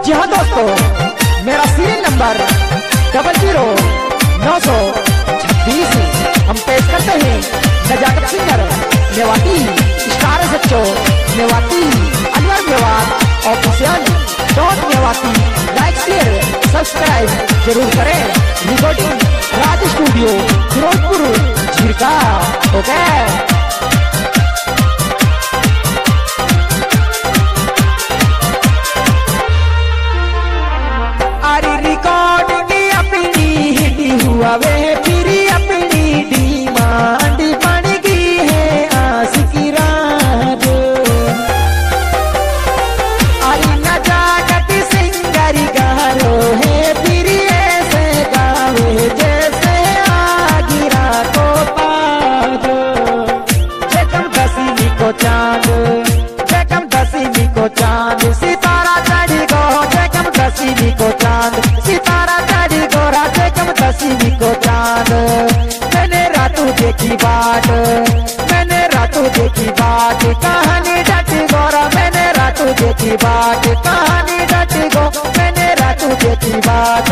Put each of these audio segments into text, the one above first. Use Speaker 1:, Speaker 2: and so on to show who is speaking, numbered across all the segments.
Speaker 1: जी हाँ दोस्तों, मेरा सीरियल नंबर 00926। हम पेश करते हैं नजाकत singer Mewati, star Sachcho Mewati, Anwar Mewat official dot Mewati. Like share subscribe जरूर करें। Recording Raj studio Ferozepur Jhirka. Okay वे फिर अपनी डिमांड बन गई है आशिकी राज। अरे नजाकत सिंगर गारो है फिर ऐसे गावे जैसे आगिरा को पाद। जगम दसवीं को चांद, जगम दसवीं को चांद, सितारा चढ़ी गो जगम दसवीं को चांद, सितारा चढ़ी गोरा जगम दसवीं को चांद। मैंने रातों देखी बात, मैंने रातों देखी बात, कहानी डट गोरा। मैंने रातों देखी बात, कहानी डट गो, मैंने रातों देखी बात।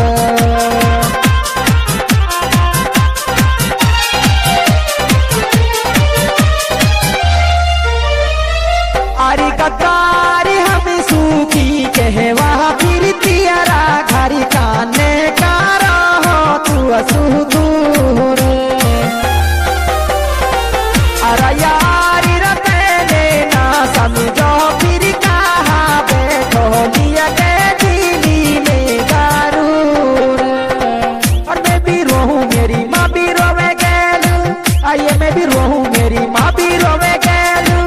Speaker 1: आरी गद्दारी हम सूखी कहवा फिर तियारा घरी काने का रहो तू असुदूर। अरे यारी रतने ना समझो फिर कहा बैठो लिया के दिली में गारूर। और मैं भी रोहूं मेरी माँ भी रोवे गैलू, आइए मैं भी रोहूं मेरी माँ भी रोवे गैलू।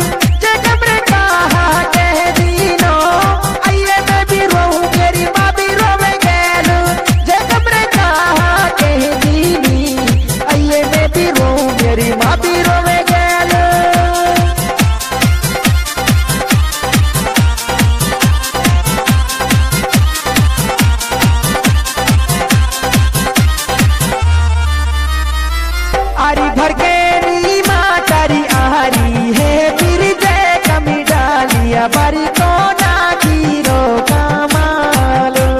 Speaker 1: आरी भर के नी मातारी आरी है फिर जय कमी डालिया बारी को ना गिरो कमालो।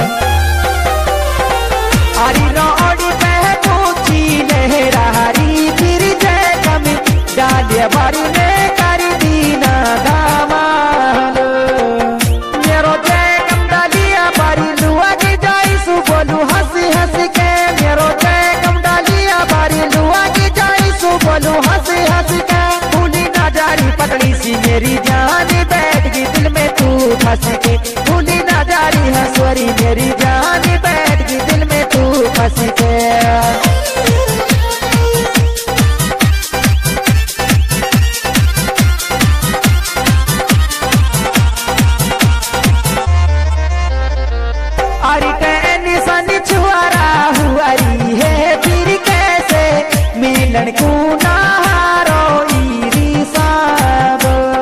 Speaker 1: आरी रोड़ी पे पूछी लहरारी फिर जय कमी डालिया बारी ने कर दीना दामालो। मेरो जय कम डालिया बारी लुआ की जाई सु बोलू हंसी हंसी के। मेरो जय कम डालिया बारी लुआ की जाई सु बोलू हंसी हंसी के। भूली ना जारी पतली सी मेरी जान बैठ गई दिल में तू फंस के। भूली ना जारी हंसवरी मेरी जान बैठ गई दिल में तू फंस के। अरे कहनी सनी छुआरा हुआरी है फिर कैसे मिलन को ना हारो ईरी साब।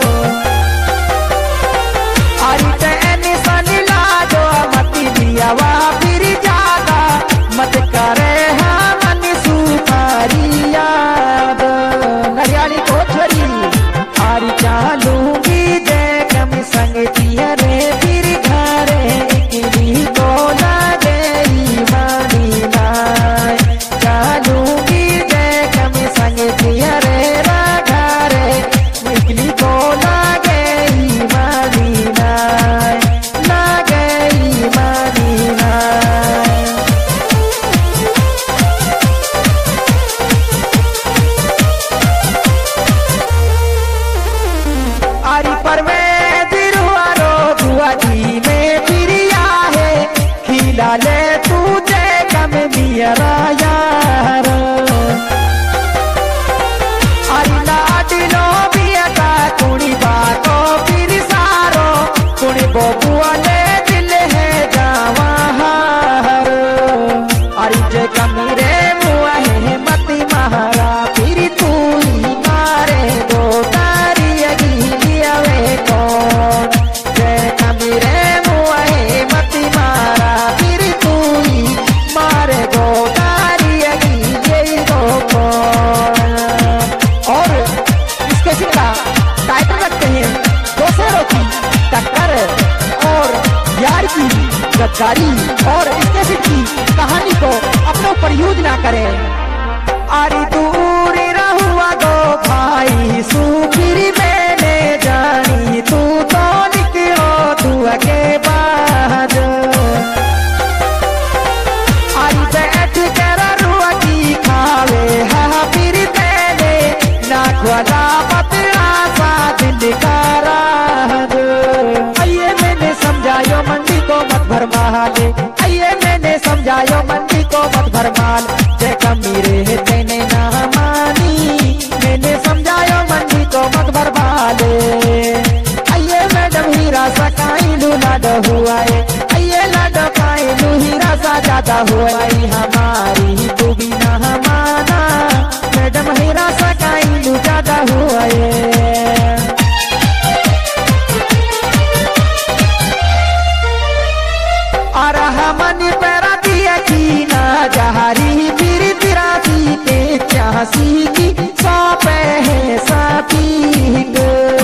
Speaker 1: अरे कहनी सनी लाजो मती दिया वा फिर ज्यादा मत करे हाँ मन सुपारी याद। हरियाली को छोरी आरी चालूंगी जय कम संग दिया रे फिर घरे इकली को लागे मानी नाय। चालूंगी जय कम संग दिया रे घरे इकली को लागे मानी नाय, लागे मानी नाय। आरी परवेज रुआरो दुआ गद्दारी और इसके की कहानी को अपनों पर यूज ना करें। अरे दूर रहुआ दो भाई सुपीर मैंने जानी तू तो निकलो तू के बाद। अरे बैठ कर रुआ की खावे हा फिर मैंने ना खुदा पतला सा दिल का राज। आइए मैंने समझायो मंडी को मत भरमाले, आइए मैंने समझायो मंडी को मत भरमाल। जय कमीरे तेने ना मानी, मैंने समझायो मंडी को मत भरमाले। आइए मैडम हीरा सा काइलू लाड हुआ है, आइए लाड काइलू हीरा सा ज्यादा हुआ है। हमारी तू भी ना माना, मैडम हीरा सा काइलू ज्यादा हुआ है। और हमन पैरा दिया की ना जहारी फिर तिरासी पे 84 की 100 पे है साथी।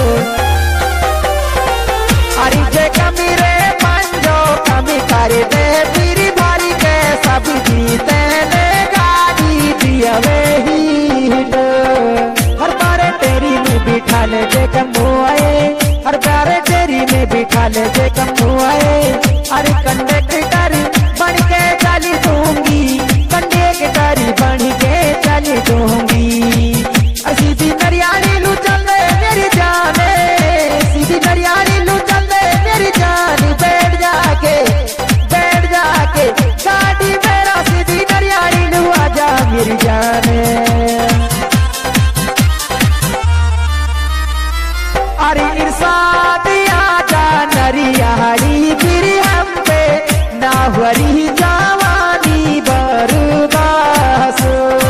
Speaker 1: अरे जे कमीरे पंजो कमी करे दे फिर भारी के सब जीते ने गाड़ी दिया वे ही। हर बारे तेरी में बिठा ले जे कम आए, हर बारे तेरी में बिठा ले जे कम आए। अरे कंडक्टर बन के चली दूंगी, कंडक्टर बन के चली दूंगी। सीधी नरियाली लू चल दे मेरी जाने, सीधी नरियाली लू चल दे मेरी जान। बैठ जाके गाड़ी मेरा सीधी नरियाली लू आजा मेरी जाने। अरे इरशाद आजा नरियाली फिर हम पे ना हुरी जवानी बर्दास।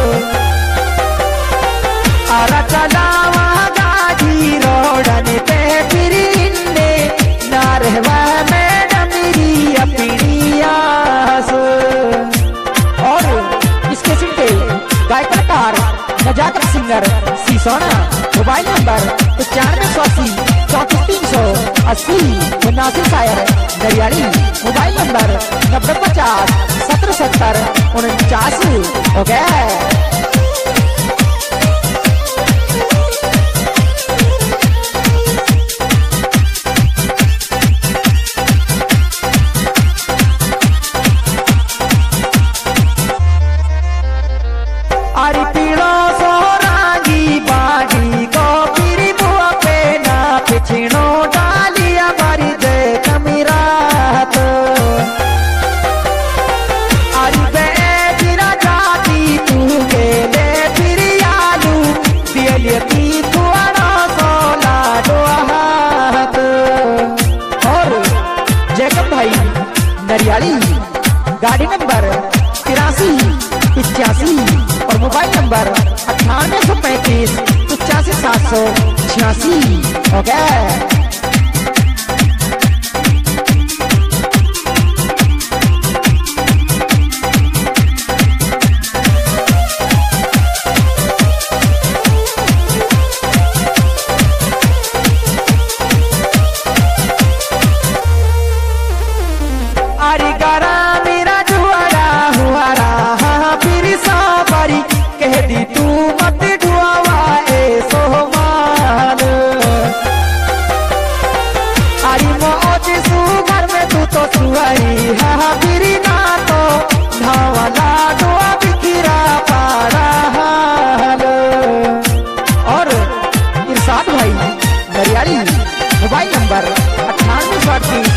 Speaker 1: अरे चलावा गाड़ी रोडन पे फिर इन्ने ना रहवा मैडम मेरी अपनी आस। और इसके सिंटे गायक कलाकार Nazakat singer Sisona. Mobile number 9580 34 380 Nasir शायर नरियाली। Mobile number 9050 1770 49। ओके अरे पीड़ो सोरांगी बागी को फिर बुआ पे ना पिछड़ो डालिया मारी दे कमीरात। अरे बेटिरा जाती तू के ले फिर आलू दिए की थुआरा सोला हाथ। और जैकब भाई नरियाली गाड़ी नंबर 83 85 और मोबाइल नंबर 9835 85 786। ओके अरे गारा मेरा जुआरा हुआ रहा फिर साबरी कह दी तू मत ढुआवा ए सोहमान। अरे मौज सू घर में तू तो सुहाई हा फिर ना तो धावला डुआ बिखरा पारा हाल। और इरशाद भाई नरियाली मोबाइल नंबर 9838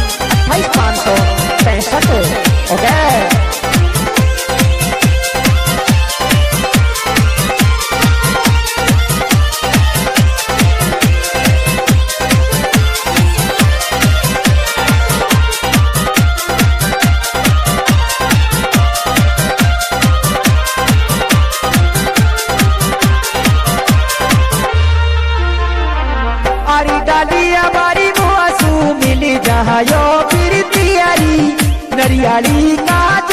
Speaker 1: 28565। ओके अरे डालिया बारी मुआसू मिली जहाँ यो फिर तियारी नरियाली का